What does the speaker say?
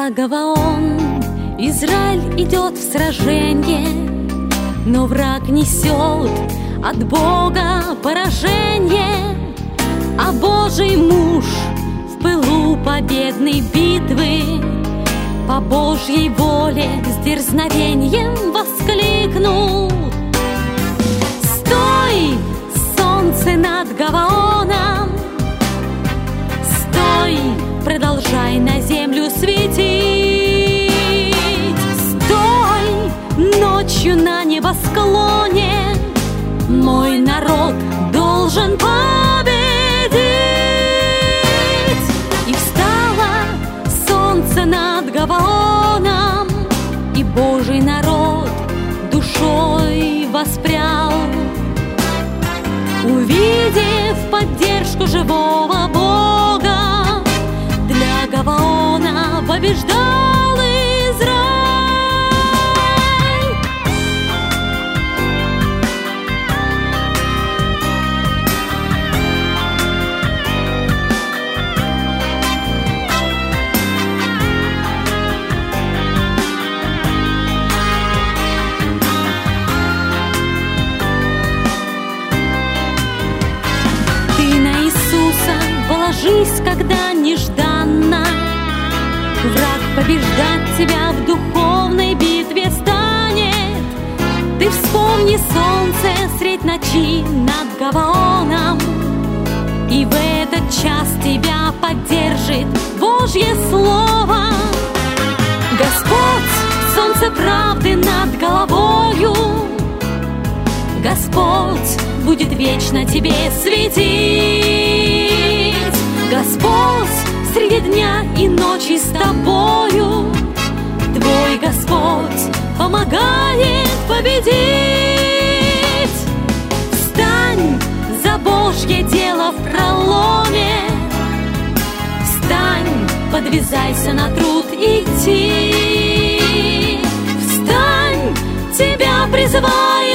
За Гаваон Израиль идет в сражение, но враг несет от Бога поражение. А Божий муж в пылу победной битвы по Божьей воле с дерзновением воскликнул: «Стой, солнце над Гаваоном! Стой, продолжай на землю светить! Стой, ночью на небосклоне! Мой народ должен победить!» И встало солнце над Гаваоном, и Божий народ душой воспрял, увидев поддержку живого Бога. Для Гаваона побеждал Израиль. Положись, когда нежданно враг побеждать тебя в духовной битве станет. Ты вспомни солнце средь ночи над Гаваоном, и в этот час тебя поддержит Божье Слово. Господь, солнце правды над головою, Господь будет вечно тебе светить. Господь среди дня и ночи с тобою, твой Господь помогает победить. Встань за Божье дело в проломе, встань, подвязайся на труд идти. Встань, тебя призывает